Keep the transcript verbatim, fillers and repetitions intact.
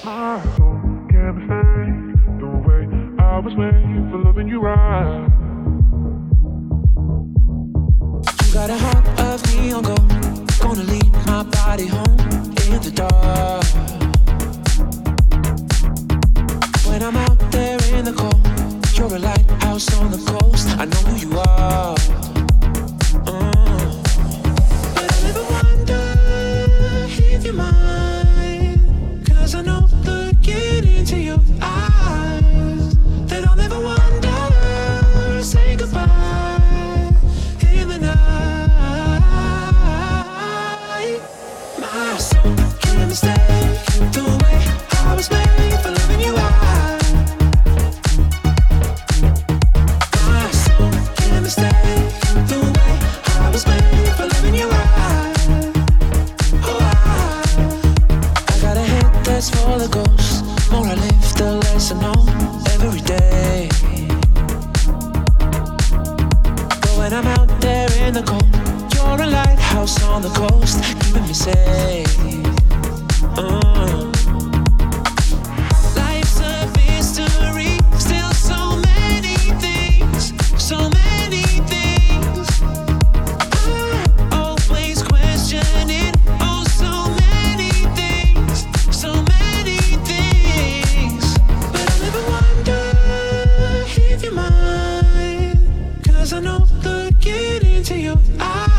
My soul can't mistake the way I was made for loving you right. You got a heart of neon gold, gonna lead my body home in the dark. When I'm out there in the cold, you're a lighthouse on the coast. I know who you are. Uh. But I never wonder if you're mine, 'cause I know looking into your eyes that I'll never wonder, say goodbye in the night. My soul can't mistake the way I was made for loving you right. My soul can't mistake the way I was made for loving you right. Oh, I, I got a head that's full of ghosts. More I live, the less I know every day. But when I'm out there in the cold, you're a lighthouse on the coast, keeping me safe. Uh. Life's a mystery, still so many things, so many things. I'm always questioning, oh, so many things, so many things. But I never wonder if you're mine, 'cause I know looking into your eyes